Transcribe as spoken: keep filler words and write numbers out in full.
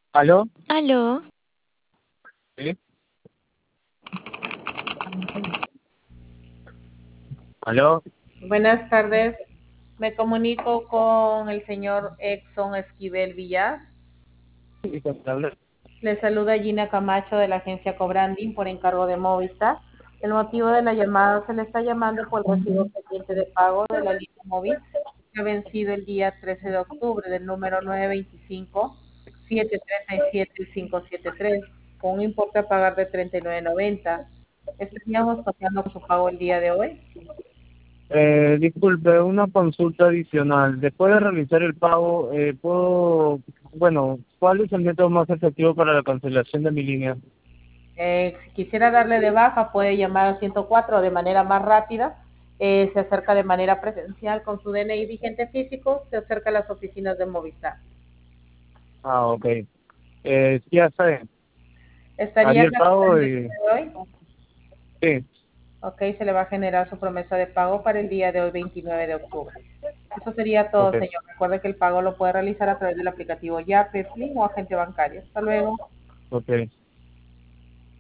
¿Aló? Aló, ¿Sí? ¿Aló? Buenas tardes, me comunico con el señor Exxon Esquivel Villar. Sí, ¿con quién habla? Le saluda Gina Camacho de la agencia Cobranding por encargo de Movistar. El motivo de la llamada se le está llamando por el recibo pendiente de pago de la línea móvil que ha vencido el día trece de octubre del número nueve dos cinco, siete tres siete, cinco siete tres con un importe a pagar de treinta y nueve noventa. ¿Estaríamos pasando con su pago el día de hoy? Eh, disculpe, una consulta adicional. Después de realizar el pago, eh, puedo, bueno, ¿cuál es el método más efectivo para la cancelación de mi línea? Eh, si quisiera darle de baja, puede llamar al ciento cuatro de manera más rápida. Eh, se acerca de manera presencial con su D N I vigente físico, se acerca a las oficinas de Movistar. Ah, ok. Eh, ya sé, ¿Estaría haría el pago cancelando el y... día de hoy? Sí, Ok, se le va a generar su promesa de pago para el día de hoy, veintinueve de octubre. Eso sería todo, ok, señor. Recuerde que el pago lo puede realizar a través del aplicativo Yape, Flink o agente bancario. Hasta luego. ok.